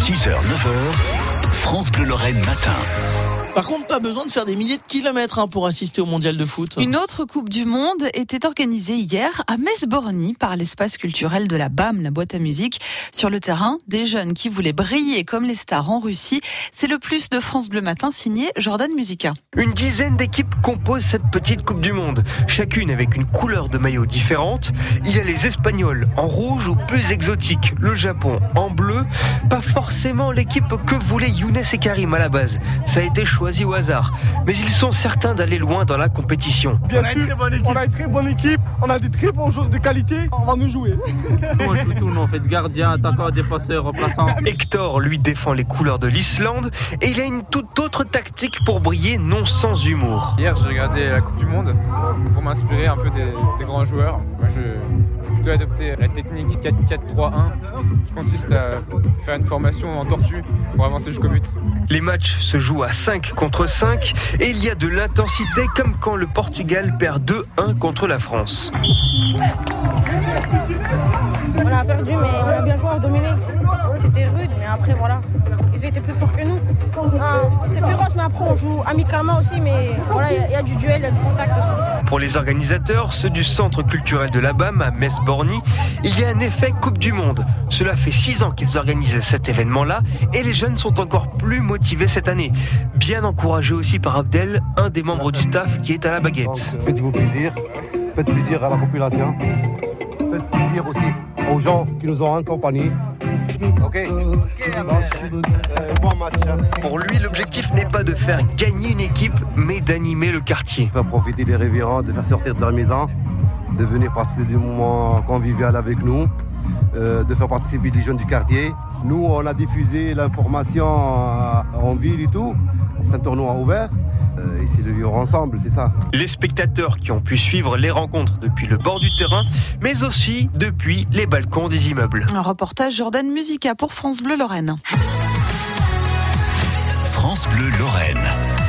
6h, 9h, France Bleu Lorraine matin. Par contre, pas besoin de faire des milliers de kilomètres pour assister au mondial de foot. Une autre Coupe du Monde était organisée hier à Metz-Borny par l'espace culturel de la BAM, la boîte à musique. Sur le terrain, des jeunes qui voulaient briller comme les stars en Russie. C'est le plus de France Bleu Matin signé Jordan Musica. Une dizaine d'équipes composent cette petite Coupe du Monde, chacune avec une couleur de maillot différente. Il y a les Espagnols en rouge ou plus exotique, le Japon en bleu. Pas forcément l'équipe que voulaient Younes et Karim à la base. Ça a été choisi au hasard, mais ils sont certains d'aller loin dans la compétition. Bien sûr, on a une très bonne équipe, on a des très bons joueurs de qualité, on va nous jouer. On joue tout, on fait de gardien, attaquant, défenseur, remplaçant. Hector, lui, défend les couleurs de l'Islande et il a une toute autre tactique pour briller, non sans humour. Hier, j'ai regardé la Coupe du Monde pour m'inspirer un peu des grands joueurs. Moi, j'ai plutôt adopté la technique 4-4-3-1 qui consiste à faire une formation en tortue pour avancer jusqu'au but. Les matchs se jouent à 5 contre 5 et il y a de l'intensité comme quand le Portugal perd 2-1 contre la France. On a perdu mais on a bien joué, on a dominé. C'était rude mais après voilà, ils étaient plus forts que nous. C'est féroce mais après on joue amicalement aussi mais voilà, il y a du duel, il y a du contact aussi. Pour les organisateurs, ceux du centre culturel de la BAM à Metz-Borny, il y a un effet Coupe du Monde. Cela fait 6 ans qu'ils organisaient cet événement-là et les jeunes sont encore plus motivés cette année. Bien encouragés aussi par Abdel, un des membres du staff qui est à la baguette. Donc, faites-vous plaisir, faites plaisir à la population, faites plaisir aussi aux gens qui nous ont accompagnés. Ok. Bon match. Pour lui, l'objectif n'est pas de faire gagner une équipe, mais d'animer le quartier. Faire profiter des révérends, de faire sortir de leur maison, de venir participer du moment convivial avec nous, de faire participer les jeunes du quartier. Nous, on a diffusé l'information en ville et tout. C'est un tournoi ouvert. Et c'est de vivre ensemble, c'est ça. Les spectateurs qui ont pu suivre les rencontres depuis le bord du terrain, mais aussi depuis les balcons des immeubles. Un reportage Jordan Musica pour France Bleu Lorraine. France Bleu Lorraine.